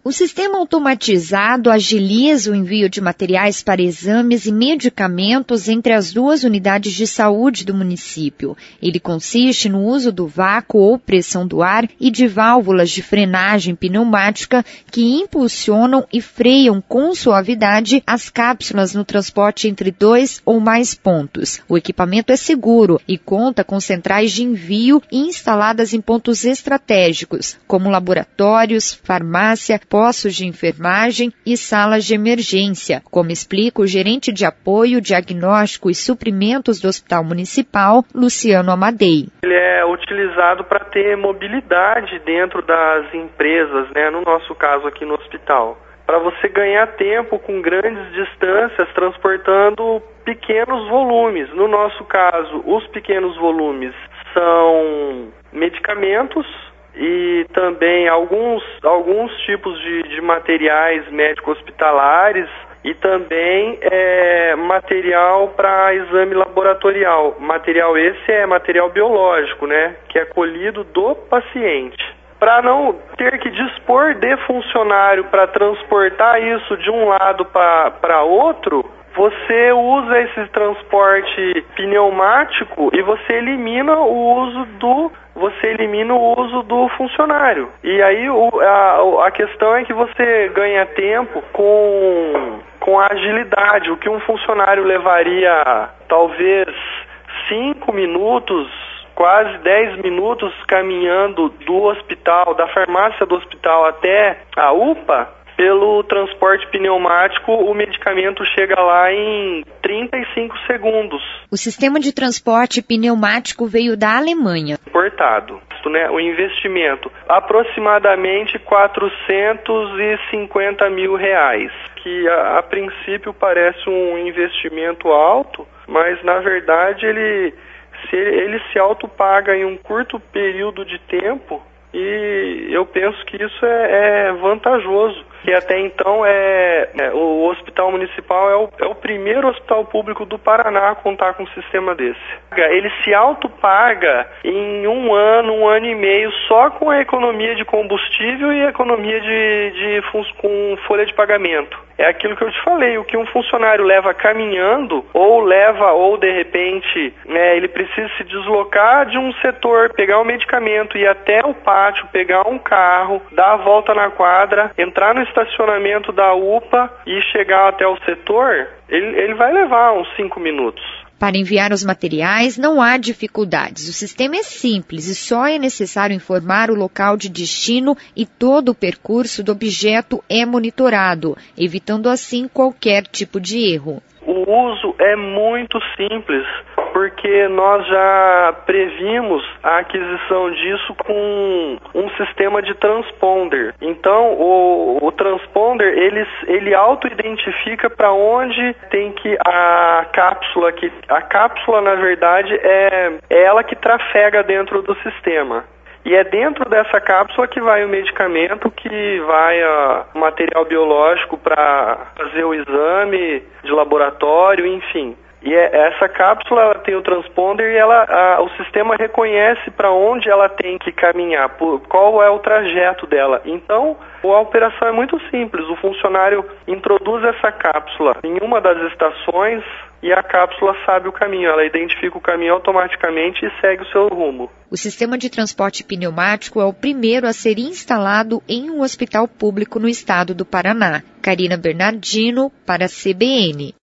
O sistema automatizado agiliza o envio de materiais para exames e medicamentos entre as duas unidades de saúde do município. Ele consiste no uso do vácuo ou pressão do ar e de válvulas de frenagem pneumática que impulsionam e freiam com suavidade as cápsulas no transporte entre 2 ou mais pontos. O equipamento é seguro e conta com centrais de envio instaladas em pontos estratégicos, como laboratórios, farmácia, postos de enfermagem e salas de emergência, como explica o gerente de apoio, diagnóstico e suprimentos do Hospital Municipal, Luciano Amadei. Ele é utilizado para ter mobilidade dentro das empresas, no nosso caso aqui no hospital, para você ganhar tempo com grandes distâncias transportando pequenos volumes. No nosso caso, os pequenos volumes são medicamentos e também alguns tipos de materiais médico-hospitalares e também material para exame laboratorial. Material esse é material biológico, que é colhido do paciente. Para não ter que dispor de funcionário para transportar isso de um lado para outro, você usa esse transporte pneumático e você elimina o uso do funcionário. E aí a questão é que você ganha tempo com a agilidade. O que um funcionário levaria talvez 5 minutos, quase 10 minutos caminhando do hospital, da farmácia do hospital até a UPA, pelo transporte pneumático, o medicamento chega lá em 35 segundos. O sistema de transporte pneumático veio da Alemanha. Importado. O investimento, aproximadamente R$450 mil, que a princípio parece um investimento alto, mas na verdade ele se autopaga em um curto período de tempo e eu penso que isso é vantajoso. Que até então o Hospital Municipal é o primeiro hospital público do Paraná a contar com um sistema desse. Ele se autopaga em um ano e meio só com a economia de combustível e a economia com folha de pagamento. É aquilo que eu te falei, o que um funcionário leva caminhando ou de repente ele precisa se deslocar de um setor, pegar o medicamento, ir até o pátio, pegar um carro, dar a volta na quadra, entrar no estacionamento da UPA e chegar até o setor, ele vai levar uns 5 minutos. Para enviar os materiais não há dificuldades. O sistema é simples e só é necessário informar o local de destino e todo o percurso do objeto é monitorado, evitando assim qualquer tipo de erro. O uso é muito simples, porque nós já previmos a aquisição disso com um sistema de transponder. Então, o transponder, ele auto-identifica para onde tem que a cápsula, na verdade, é ela que trafega dentro do sistema. E é dentro dessa cápsula que vai o medicamento, que vai o material biológico para fazer o exame de laboratório, enfim. E essa cápsula ela tem o transponder e o sistema reconhece para onde ela tem que caminhar, qual é o trajeto dela. Então, a operação é muito simples. O funcionário introduz essa cápsula em uma das estações e a cápsula sabe o caminho. Ela identifica o caminho automaticamente e segue o seu rumo. O sistema de transporte pneumático é o primeiro a ser instalado em um hospital público no estado do Paraná. Karina Bernardino, para a CBN.